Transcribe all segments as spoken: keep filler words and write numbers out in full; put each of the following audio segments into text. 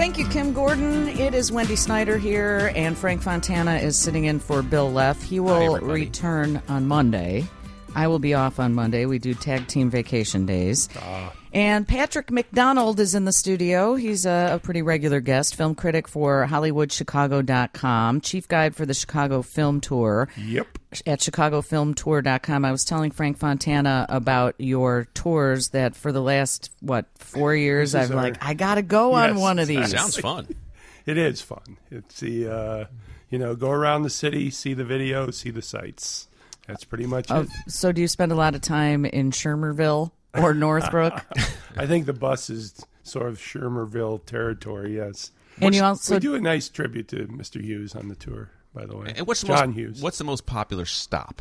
Thank you, Kim Gordon. It is Wendy Snyder here, and Frank Fontana is sitting in for Bill Leff. He will Hi, return on Monday. I will be off on Monday. We do tag team vacation days. Uh. And Patrick McDonald is in the studio. He's a, a pretty regular guest, film critic for Hollywood Chicago dot com, chief guide for the Chicago Film Tour. Yep. At Chicago Film Tour dot com. I was telling Frank Fontana about your tours that for the last, what, four years, I've our, like, I got to go yes, on one of these. That sounds fun. It is fun. It's the, uh, you know, go around the city, see the video, see the sights. That's pretty much uh, it. So do you spend a lot of time in Shermerville or Northbrook? I think the bus is sort of Shermerville territory, yes. And what's, you also we do a nice tribute to Mister Hughes on the tour, by the way. And what's the John most, Hughes. What's the most popular stop?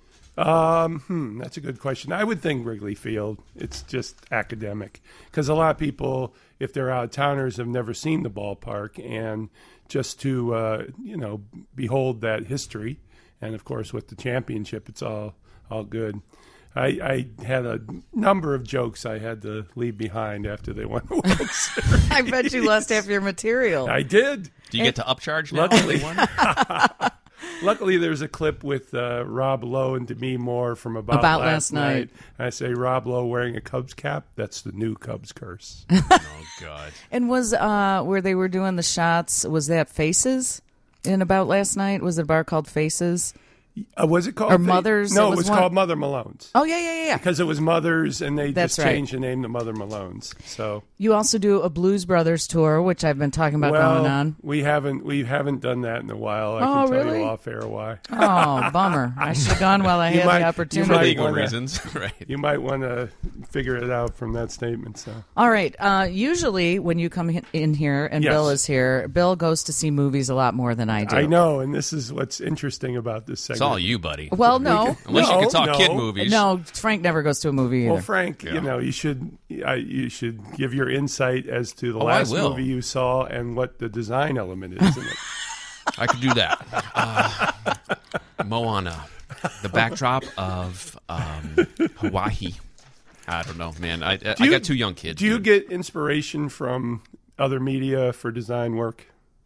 Um, hmm, that's a good question. I would think Wrigley Field. It's just academic. Because a lot of people, if they're out-of-towners, have never seen the ballpark. And just to, uh, you know, behold that history. And, of course, with the championship, it's all all good. I, I had a number of jokes I had to leave behind after they won the World Series. I bet you lost half your material. I did. Do you get to upcharge now? Luckily, luckily there's a clip with uh, Rob Lowe and Demi Moore from About, About Last, Last Night. night. I say Rob Lowe wearing a Cubs cap. That's the new Cubs curse. Oh, God. And was uh, where they were doing the shots, was that Faces? In About Last Night, was it a bar called Faces? Uh, was it called? Or Mother's? No, it it was, was one... called Mother Malone's. Oh, yeah, yeah, yeah. Because it was Mother's, and they That's just right. changed the name to Mother Malone's. So you also do a Blues Brothers tour, which I've been talking about well, going on. we haven't we haven't done that in a while. I Oh, can tell really? you off air why. Oh, bummer! I should have gone while I You had might- the you opportunity. For might legal wanna- reasons, right? You might want to figure it out from that statement. So All right. Uh, usually, when you come in here and Yes. Bill is here, Bill goes to see movies a lot more than I do. I know, and this is what's interesting about this segment. It's all you, buddy. Well, no. Unless you No, can talk no. kid movies. No, Frank never goes to a movie either. Well, Frank, Yeah. you know, you should uh, you should give your insight as to the Oh, I last will. movie you saw and what the design element is in it. I could do that. Uh, Moana, the backdrop of um, Hawaii. I don't know, man. I, I, you- I got two young kids. Do you dude. get inspiration from other media for design work?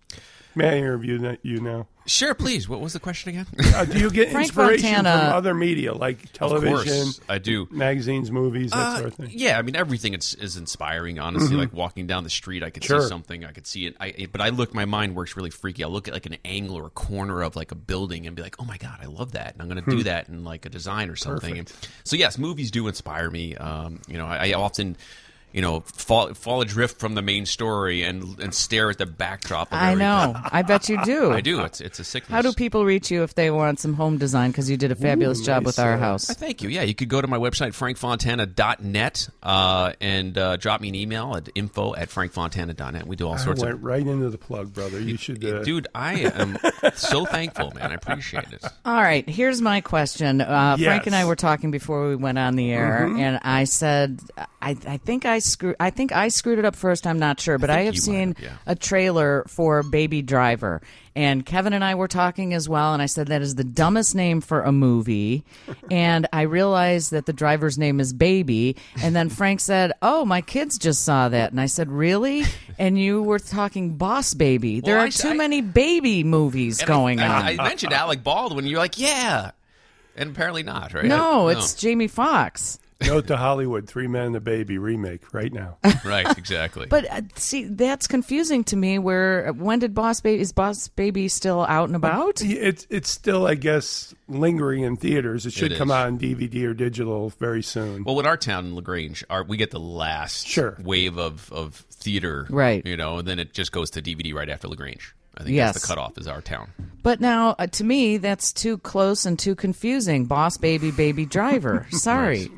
May I interview that- you now? Sure, please. What was the question again? Uh, do you get Frank inspiration Fontana- from other media, like Of television, course, I do. magazines, movies, that Uh, sort of thing? yeah, I mean everything is, is inspiring. Honestly, like walking down the street, I could Sure. see something, I could see it. I, but I look, my mind works really freaky. I'll look at like an angle or a corner of like a building and be like, "Oh my god, I love that!" And I'm going to do that in like a design or something. And so yes, movies do inspire me. Um, you know, I, I often. You know, fall fall adrift from the main story and and stare at the backdrop. Of I everything. know. I bet you do. I do. It's it's a sickness. How do people reach you if they want some home design? Because you did a fabulous Ooh, job nice, with our uh, house. I thank you. Yeah, you could go to my website, frank fontana dot net, uh, and uh, drop me an email at info at frank fontana dot net. We do all I sorts went of... right into the plug, brother. You should, uh, Dude, I am so thankful, man. I appreciate it. All right, here's my question. Uh, Yes. Frank and I were talking before we went on the air, Mm-hmm. and I said, I, I think I screw, I think I screwed it up first. I'm not sure, but I, think have you seen might have, yeah. a trailer for Baby Driver, and Kevin and I were talking as well, and I said that is the dumbest name for a movie, and I realized that the driver's name is Baby, and then Frank said, "Oh, my kids just saw that," and I said, "Really?" And you were talking Boss Baby. There Well, are I- too I- many baby movies And going I, on. I, I mentioned Alec Baldwin. You're like, yeah. And apparently not, right? No, it's Jamie Foxx. Note to Hollywood, Three Men and a Baby remake right now. Right, exactly. But uh, see, that's confusing to me. Where when did Boss Baby is Boss Baby still out and about? It's it's still, I guess, lingering in theaters. It should It come is. out on D V D or digital very soon. Well, in our town in LaGrange, our, we get the last Sure. wave of, of theater, Right. You know, and then it just goes to D V D right after LaGrange. I think Yes. that's the cutoff is our town. But now, uh, to me, that's too close and too confusing. Boss Baby, Baby Driver. Sorry,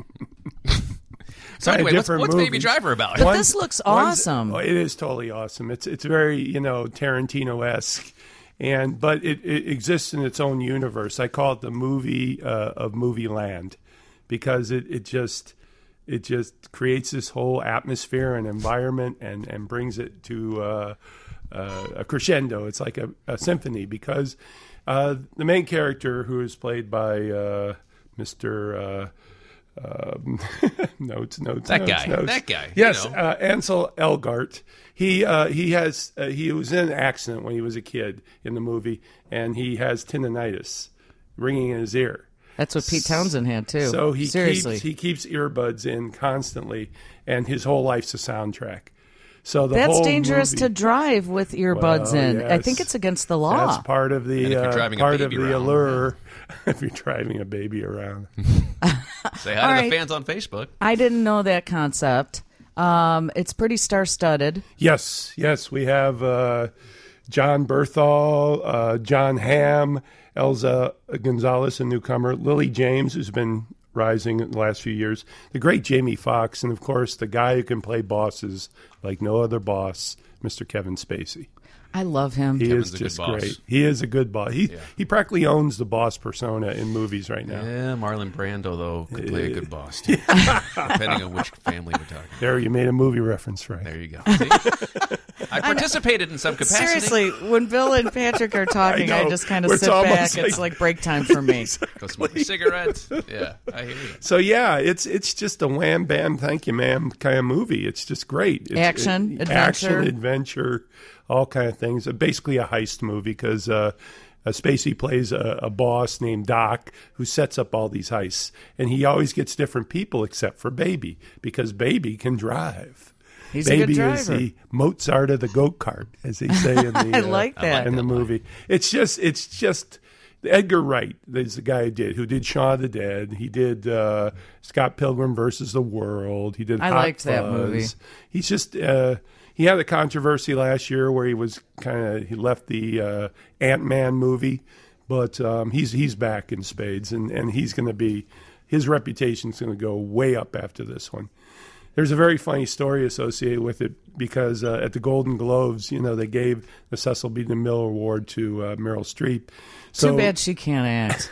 So A anyway, what's, different what's Baby movie. Driver about? but One's- this looks one's- awesome. oh, it is totally awesome. It's it's very, you know, Tarantino-esque, and but it, it exists in its own universe. I call it the movie uh, of movie land because it, it just it just creates this whole atmosphere and environment and, and brings it to uh, uh, a crescendo. It's like a, a symphony because uh, the main character, who is played by uh, Mister Uh, Um, notes, notes, That notes, guy. notes. That guy, you Yes, know. uh, Ansel Elgort. He uh, he has uh, he was in an accident when he was a kid in the movie, and he has tinnitus, ringing in his ear. That's what Pete Townsend had too. So he Seriously. keeps he keeps earbuds in constantly, and his whole life's a soundtrack. So the That's whole dangerous movie, to drive with earbuds Well, in. I yes. think it's against the law. That's part of And the if you're uh, driving a part of baby the around, allure. If you're driving a baby around, Say hi All to right. the fans on Facebook. I didn't know that concept. Um, it's pretty star-studded. yes, yes, we have uh, John Berthal, uh, John Hamm, Elza Gonzalez, a newcomer, Lily James, who's been rising in the last few years, the great Jamie Foxx, and of course the guy who can play bosses like no other boss, Mister Kevin Spacey. I love him. He Kevin's is a good just boss. great. He is a good boss. He he practically owns the boss persona in movies right now. Yeah, Marlon Brando, though, could play a good boss, too. Depending on which family we're talking. There, you made a movie reference, right? There you go. See? I participated in some capacity. Seriously, when Bill and Patrick are talking, I I, know. just kind of It's sit back. almost It's like- like break time for me. Go smoke a cigarette. Yeah, I hear you. So yeah, it's it's just a wham bam, thank you, ma'am kind of movie. It's just great. It's, Action, it- adventure. action, adventure, all kind of things. Basically a heist movie because uh, uh, Spacey plays a, a boss named Doc who sets up all these heists, and he always gets different people except for Baby because Baby can drive. He's a good Baby driver. is the Mozart of the goat cart, as they say in the I uh, like that. in the movie. It's just it's just Edgar Wright is the guy who did who did Shaun of the Dead. He did uh, Scott Pilgrim versus the World. He did I Hot liked that Fuzz. movie. He's just uh, he had a controversy last year where he was kind of he left the uh, Ant-Man movie, but um, he's he's back in spades, and, and he's going to be his reputation's going to go way up after this one. There's a very funny story associated with it because uh, at the Golden Globes, you know, they gave the Cecil B. DeMille Award to uh, Meryl Streep. So Too bad she can't act.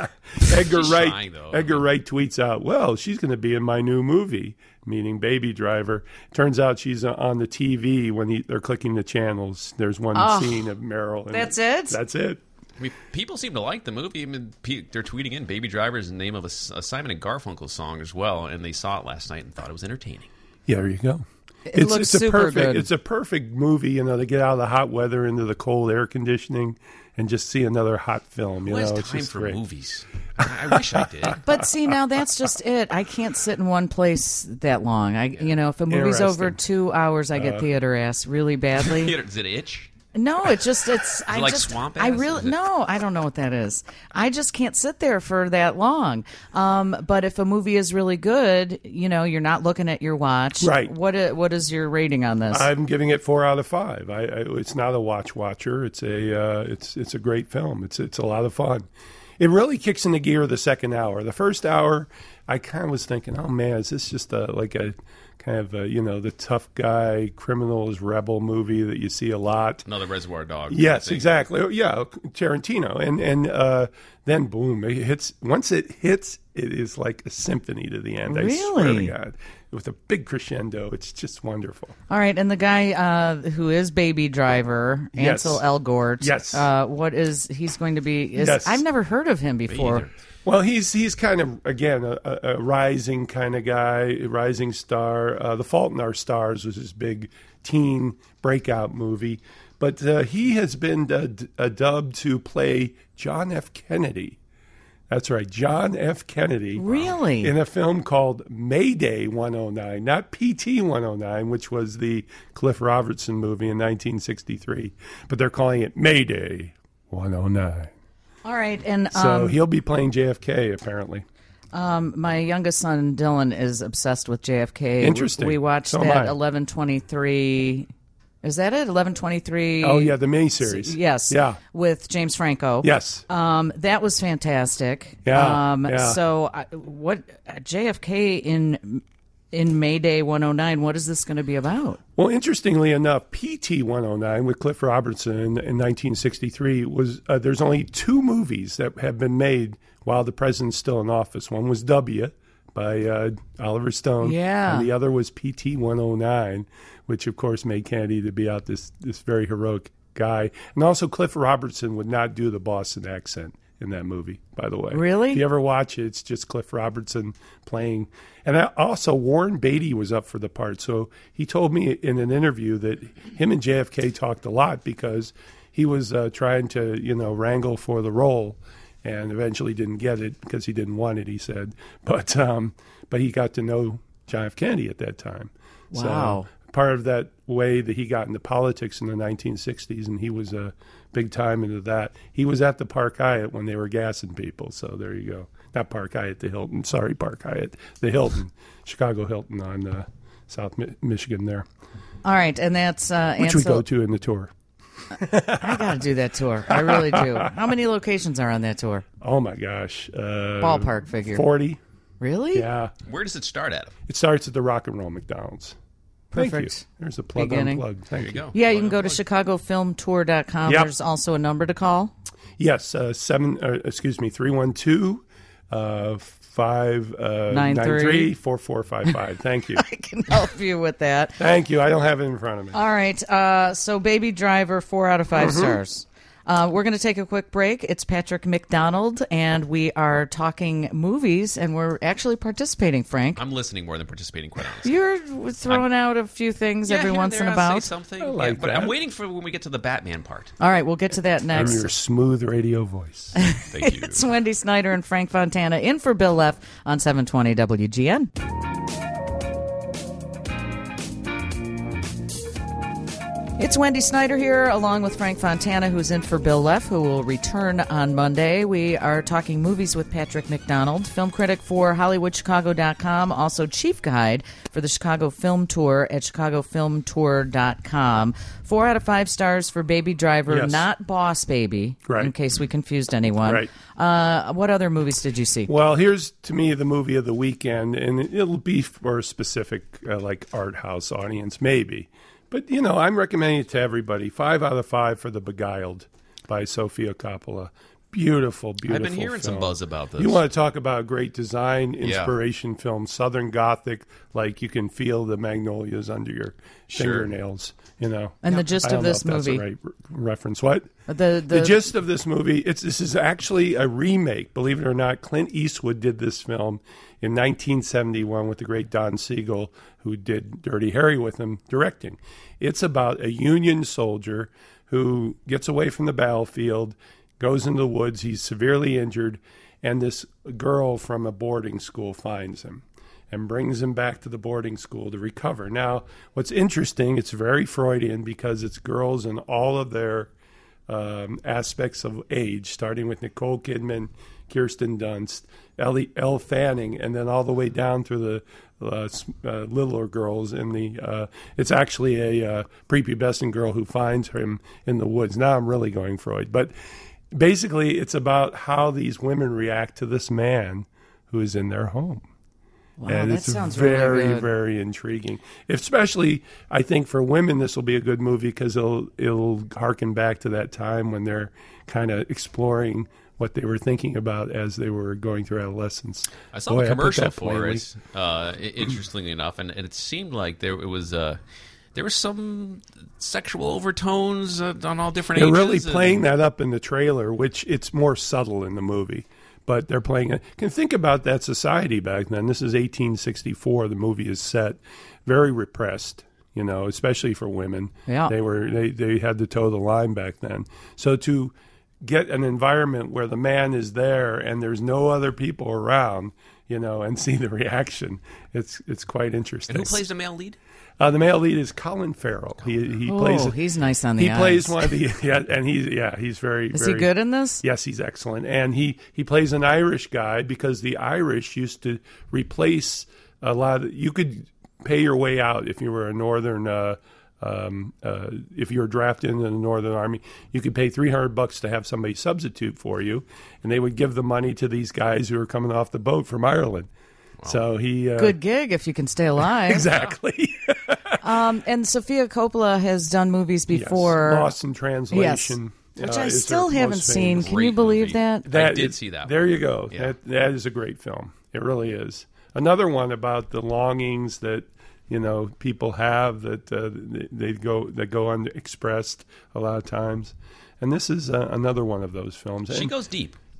Edgar She's Wright, shy, though. Edgar Wright tweets out, "Well, she's going to be in my new movie," meaning Baby Driver. Turns out she's uh, on the T V when he, they're clicking the channels. There's one Oh, scene of Meryl. in that's it? That's it. I mean, people seem to like the movie. I mean, pe- they're tweeting in Baby Driver is the name of a, S- a Simon and Garfunkel song as well, and they saw it last night and thought it was entertaining. Yeah, there you go. It looks a super perfect, good. It's a perfect movie. You know, to get out of the hot weather into the cold air conditioning and just see another hot film. You Who has know, it's time just for great. movies? I, I wish I did. But see, now that's just it. I can't sit in one place that long. I, you know, if a movie's over Interesting. two hours, I get theater ass really badly. Does it itch? No, it just it's. I like just, swamp I ass? really Is it- no. I don't know what that is. I just can't sit there for that long. Um, but if a movie is really good, you know, you're not looking at your watch. Right. What i- What is your rating on this? I'm giving it four out of five. I, I, it's not a watch watcher. It's a uh, it's it's a great film. It's it's a lot of fun. It really kicks into gear the second hour. The first hour, I kind of was thinking, oh man, is this just a like a kind of a, you know, the tough guy criminals rebel movie that you see a lot. Another Reservoir Dogs. Yes, thing. exactly. Yeah, Tarantino, and and uh, then boom, it hits. Once it hits, it is like a symphony to the end. I swear to Really? God, with a big crescendo. It's just wonderful. All right, and the guy uh, who is Baby Driver, Yes. Ansel Elgort. Yes. Uh, what is he's going to be? Is, Yes. I've never heard of him before. either. Well, he's he's kind of again a, a, a rising kind of guy, a rising star. Uh, The Fault in Our Stars was his big teen breakout movie, but uh, he has been uh, d- uh, dubbed to play John F. Kennedy. That's right, John F. Kennedy. Really? In a film called Mayday one oh nine, not P T one oh nine, which was the Cliff Robertson movie in nineteen sixty-three, but they're calling it Mayday one oh nine. All right, and So um, he'll be playing J F K apparently. um, my youngest son Dylan is obsessed with J F K. Interesting. We watched So am that I. eleven twenty-three. Is that it? eleven twenty-three. Oh yeah, the miniseries. Yes. Yeah. With James Franco. Yes. Um, that was fantastic. Yeah, Um, yeah. So, I, what J F K in in Mayday one oh nine? What is this going to be about? Well, interestingly enough, P T one oh nine with Cliff Robertson in, in nineteen sixty-three was uh, there's only two movies that have been made while the president's still in office. One was W by uh, Oliver Stone. Yeah. And the other was P T one oh nine, which of course made Kennedy to be out this this very heroic guy. And also Cliff Robertson would not do the Boston accent in that movie, by the way. Really? If you ever watch it, it's just Cliff Robertson playing. And I, also, Warren Beatty was up for the part. So he told me in an interview that him and J F K talked a lot because he was uh, trying to, you know, wrangle for the role and eventually didn't get it because he didn't want it, he said. But, um, but he got to know John F. Kennedy at that time. Wow. So part of that way that he got into politics in the nineteen sixties, and he was a uh, big time into that. He was at the Park Hyatt when they were gassing people, so there you go. Not Park Hyatt, the Hilton. Sorry, Park Hyatt, the Hilton, Chicago Hilton on uh, South Mi- Michigan there. All right, and that's uh, which Ansel- we go to in the tour. I got to do that tour. I really do. How many locations are on that tour? Oh my gosh, uh, ballpark figure. forty. Really? Yeah. Where does it start at? It starts at the Rock and Roll McDonald's. Thank Perfect. you. There's a plug Beginning. on plug. Thank There you go. Yeah, you Plug can on go to plug. chicago film tour dot com. Yep. There's also a number to call. Yes, uh, seven. Uh, excuse me, three one two, uh, five uh, Nine nine three. three four four five five. Thank you. I can help you with that. Thank you. I don't have it in front of me. All right. Uh, so, Baby Driver, four out of five Mm-hmm. stars. Uh, we're going to take a quick break. It's Patrick McDonald, and we are talking movies, and we're actually participating, Frank. I'm listening more than participating, quite honestly. You're throwing out a few things Yeah, every here once there, in a I'll say bout. something. I like yeah, but that. I'm waiting for when we get to the Batman part. All right, we'll get to that I'm next. your smooth radio voice. Thank you. It's Wendy Snyder and Frank Fontana in for Bill Leff on seven twenty W G N. It's Wendy Snyder here, along with Frank Fontana, who's in for Bill Leff, who will return on Monday. We are talking movies with Patrick McDonald, film critic for Hollywood Chicago dot com, also chief guide for the Chicago Film Tour at chicago film tour dot com. Four out of five stars for Baby Driver, Yes. not Boss Baby, Right. in case we confused anyone. Right. Uh, what other movies did you see? Well, here's to me the movie of the weekend, and it'll be for a specific uh, like art house audience, maybe. But you know, I'm recommending it to everybody. Five out of five for The Beguiled by Sofia Coppola. Beautiful, beautiful. I've been hearing some film. buzz about this. You want to talk about great design, inspiration film, Southern Gothic, like you can feel the magnolias under your Sure. fingernails, you know. And the gist I of don't know this if that's movie. a right re- reference. What? The, the, The gist of this movie, it's this is actually a remake, believe it or not. Clint Eastwood did this film in nineteen seventy-one with the great Don Siegel, who did Dirty Harry with him, directing. It's about a Union soldier who gets away from the battlefield, goes into the woods, he's severely injured, and this girl from a boarding school finds him and brings him back to the boarding school to recover. Now, what's interesting, it's very Freudian because it's girls in all of their um, aspects of age, starting with Nicole Kidman, Kirsten Dunst, Ellie, Elle Fanning, and then all the way down through the uh, s- uh, littler girls in the. Uh, it's actually a uh, prepubescent girl who finds him in the woods. Now I'm really going Freud, but basically it's about how these women react to this man who is in their home. Wow, and that it's sounds very, really good. very intriguing. Especially, I think for women, this will be a good movie because it'll it'll harken back to that time when they're kind of exploring what they were thinking about as they were going through adolescence. I saw Boy, the I put commercial that for plainly. it. Uh, i- interestingly enough, and, and it seemed like there it was. Uh, there were some sexual overtones uh, on all different They're ages. really and- playing that up in the trailer, which it's more subtle in the movie. But they're playing it. Can think about that society back then. This is eighteen sixty-four. The movie is set, very repressed. You know, especially for women. Yeah. they were they they had to toe the line back then. So to get an environment where the man is there and there's no other people around, you know, and see the reaction, it's it's quite interesting. And who plays the male lead? Uh, the male lead is Colin Farrell. He he Oh, plays. he's nice on the He eyes. plays one of the yeah, and he's yeah he's very. Is very, he good in this? Yes, he's excellent, and he he plays an Irish guy because the Irish used to replace a lot of. You could pay your way out if you were a northern. Uh, um, uh, if you were drafted into the Northern Army, you could pay three hundred bucks to have somebody substitute for you, and they would give the money to these guys who were coming off the boat from Ireland. So he uh, Good gig if you can stay alive. exactly. Um, and Sofia Coppola has done movies Yes. before. Lost in Translation. Which uh, I is still her haven't most seen. famous. Can you Great believe movie. that? I did is- see that There one. you go. Yeah. That that is a great film. It really is. Another one about the longings that you know people have that uh, they, they go that go unexpressed a lot of times, and this is uh, another one of those films. She And- goes deep.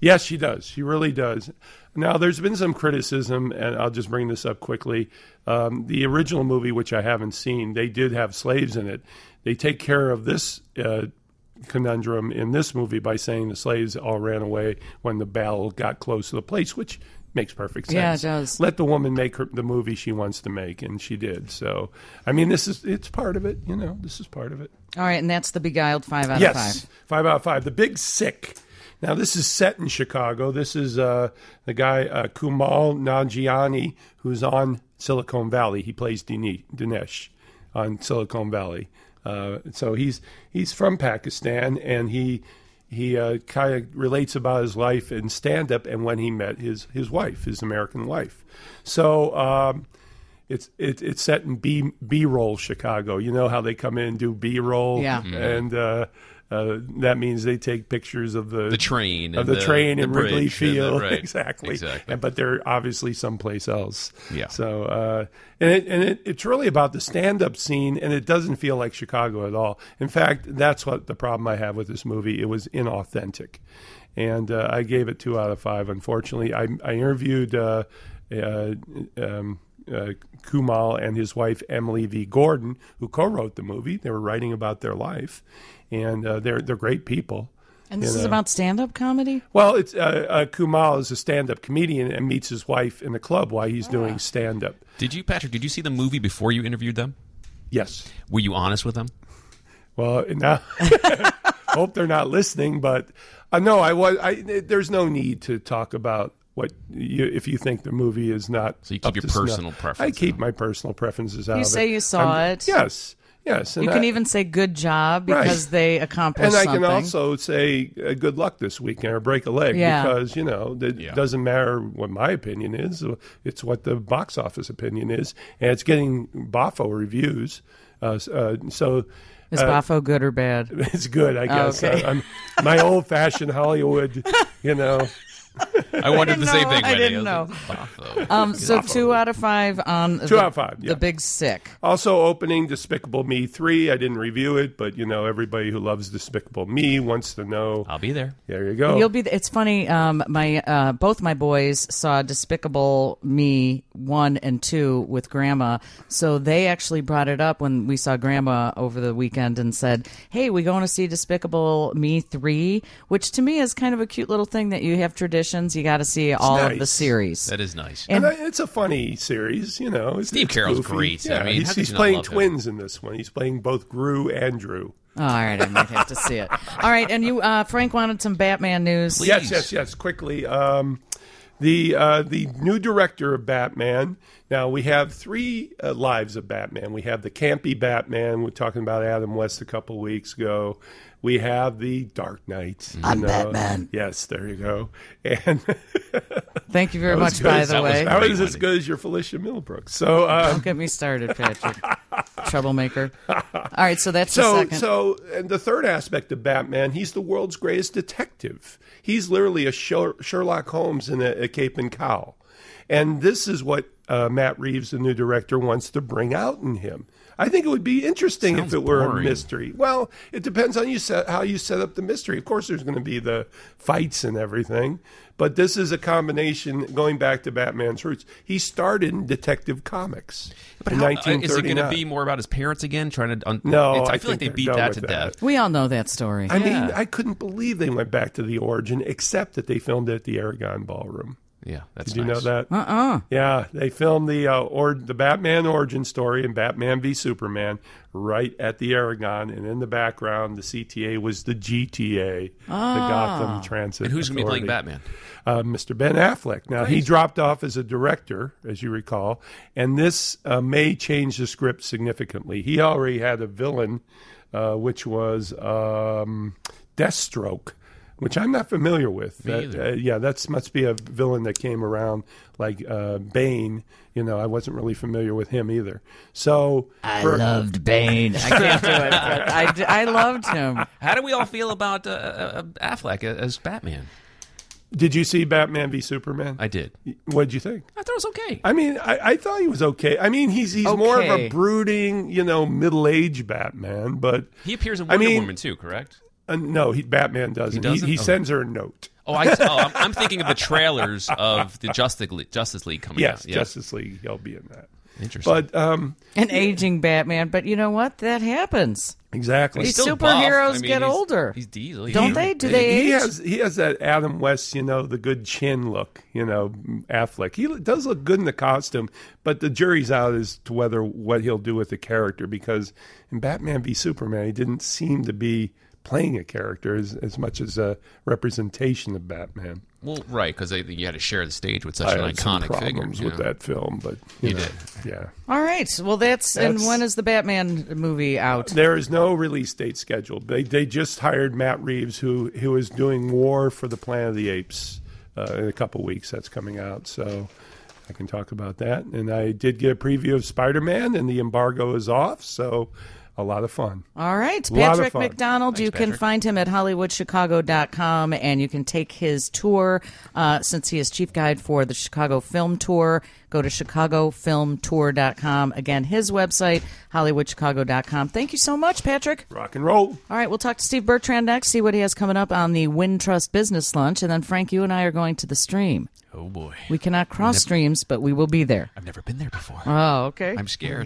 Yes, she does. She really does. Now, there's been some criticism, and I'll just bring this up quickly. Um, the original movie, which I haven't seen, they did have slaves in it. They take care of this uh, conundrum in this movie by saying the slaves all ran away when the battle got close to the place, which makes perfect sense. Yeah, it does. Let the woman make her, the movie she wants to make, and she did. So, I mean, this is it's part of it. You know, this is part of it. All right, and that's The Beguiled, five out yes, of five. five out of five. The Big Sick. Now, this is set in Chicago. This is uh, the guy, uh, Kumail Nanjiani, who's on Silicon Valley. He plays Dine- Dinesh on Silicon Valley. Uh, so he's he's from Pakistan, and he he uh, kind of relates about his life in stand-up and when he met his, his wife, his American wife. So um, it's it, it's set in B B-roll Chicago. You know how they come in and do B-roll? Yeah. Mm-hmm. And uh, uh, that means they take pictures of the The train. of and the, train the in Wrigley bridge and the- Field. right. Exactly. Exactly. And, but they're obviously someplace else. Yeah. So, uh, and, it, and it, it's really about the stand-up scene, and it doesn't feel like Chicago at all. In fact, that's what the problem I have with this movie. It was inauthentic. And uh, I gave it two out of five, unfortunately. I, I interviewed uh, uh, um, uh, Kumail and his wife, Emily V. Gordon, who co-wrote the movie. They were writing about their life, and uh, they're, they're great people. And this You is know. about stand-up comedy? Well, it's uh, uh, Kumail is a stand-up comedian and meets his wife in the club while he's doing stand-up. Did you, Patrick, did you see the movie before you interviewed them? Yes. Were you honest with them? Well, now hope they're not listening, but uh, no, I was. I, there's no need to talk about what you, if you think the movie is not. So you keep up your to snuff. personal preferences I keep out. my personal preferences out. You of say it. you saw I'm- it. Yes. Yes. And You can I, even say good job because Right. they accomplished And I something. can also say uh, good luck this weekend or break a leg Yeah. because, you know, it Yeah. doesn't matter what my opinion is. It's what the box office opinion is. And it's getting Boffo reviews. Uh, uh, so Is uh, Boffo good or bad? it's good, I guess. Okay. Uh, I'm, my old-fashioned Hollywood, you know. I wondered the didn't same know. thing. I Wendy. didn't was like, Boffo. Um, so two out of five on Two the, out of five, yeah. the Big Sick. Also opening Despicable Me three. I didn't review it, but, you know, everybody who loves Despicable Me wants to know. I'll be there. There you go. You'll be. It's funny. Um, my uh, both my boys saw Despicable Me one and two with Grandma, so they actually brought it up when we saw Grandma over the weekend and said, "Hey, we going to see Despicable Me three?" Which to me is kind of a cute little thing that you have traditions. You got to see all of the nice. series. That is nice. And, I- it's a funny series, you know. It's, Steve it's Carell's goofy. great. Yeah, I mean, he's, how could he's you not playing love him? twins in this one. He's playing both Gru and Drew. All right, I might have to see it. All right, and you, uh, Frank, wanted some Batman news. Please. Yes, yes, yes. Quickly, um, the uh, the new director of Batman. Now we have three uh, lives of Batman. We have the campy Batman. We're talking about Adam West a couple weeks ago. We have the Dark Knight. I'm you know. Batman. Yes, there you go. And Thank you very That was much, good. by the That was way. that Great, was as Wendy. good as your Felicia Millbrook. So. Um, Don't get me started, Patrick. Troublemaker. All right, so that's the So, second. so, and the third aspect of Batman, he's the world's greatest detective. He's literally a Sher- Sherlock Holmes in a, a cape and cowl. And this is what uh, Matt Reeves, the new director, wants to bring out in him. I think it would be interesting Sounds if it were boring. a mystery. Well, it depends on you set, how you set up the mystery. Of course, there's going to be the fights and everything, but this is a combination. Going back to Batman's roots, he started in Detective Comics But in how, uh, nineteen is it thirty-nine. going to be more about his parents again? Trying to un- No, it's, I, I feel like they think beat they're that done to with death. we all know that story. I mean, Yeah. I couldn't believe they went back to the origin, except that they filmed it at the Aragon Ballroom. Yeah, that's Did you nice. know that? Uh-uh. Yeah, they filmed the uh, or the Batman origin story and Batman v Superman right at the Aragon, and in the background, the C T A was the G T A, the Gotham Transit. And who's going to be playing Authority. Batman? Uh, Mister Ben Affleck. Now, he dropped off as a director, as you recall, and this uh, may change the script significantly. He already had a villain, uh, which was um, Deathstroke, which I'm not familiar with. Me That, either. uh, yeah, that must be a villain that came around like uh, Bane. You know, I wasn't really familiar with him either. So I for- loved Bane. I can't do it, but I, d- I loved him. How do we all feel about uh, uh, Affleck as Batman? did you see Batman v Superman? I did. What did you think? I thought it was okay. I mean, I, I thought he was okay. I mean, he's he's more of Okay. a brooding, you know, middle-aged Batman. But He appears in I Wonder mean- Woman too, correct? uh, no, he Batman doesn't. He doesn't? He, Oh. sends her a note. Oh, I, oh I'm, I'm thinking of the trailers of the Justice League, Justice League coming Yes, out. Yes, Justice League. He'll be in that. Interesting. But um, An aging Batman, but you know what? That happens. exactly. These still superheroes buff. I mean, get he's- older. He's diesel. Don't He- they? Do they He age? has he has that Adam West, you know, the good chin look, you know, Affleck. He does look good in the costume, but the jury's out as to whether what he'll do with the character, because in Batman v Superman, he didn't seem to be playing a character as, as much as a representation of Batman. Well, right, because you had to share the stage with such I an had some iconic figure. problems you with know. that film, but you, You know, did. yeah. All right. Well, that's, and That's- when is the Batman movie out? There is no release date scheduled. They they just hired Matt Reeves, who who is doing War for the Planet of the Apes uh, in a couple weeks. That's coming out, so I can talk about that. And I did get a preview of Spider-Man, and the embargo is off, so a lot of fun. All right. A lot of Patrick fun. McDonald, you can Patrick. find him at hollywood chicago dot com, and you can take his tour uh, since he is chief guide for the Chicago Film Tour. Go to chicago film tour dot com. Again, his website, hollywood chicago dot com. Thank you so much, Patrick. Rock and roll. All right, we'll talk to Steve Bertrand next, see what he has coming up on the Wintrust Business Lunch. And then, Frank, you and I are going to the stream. Oh, boy. We cannot cross streams, but we will be there. I've never been there before. Oh, okay. I'm scared.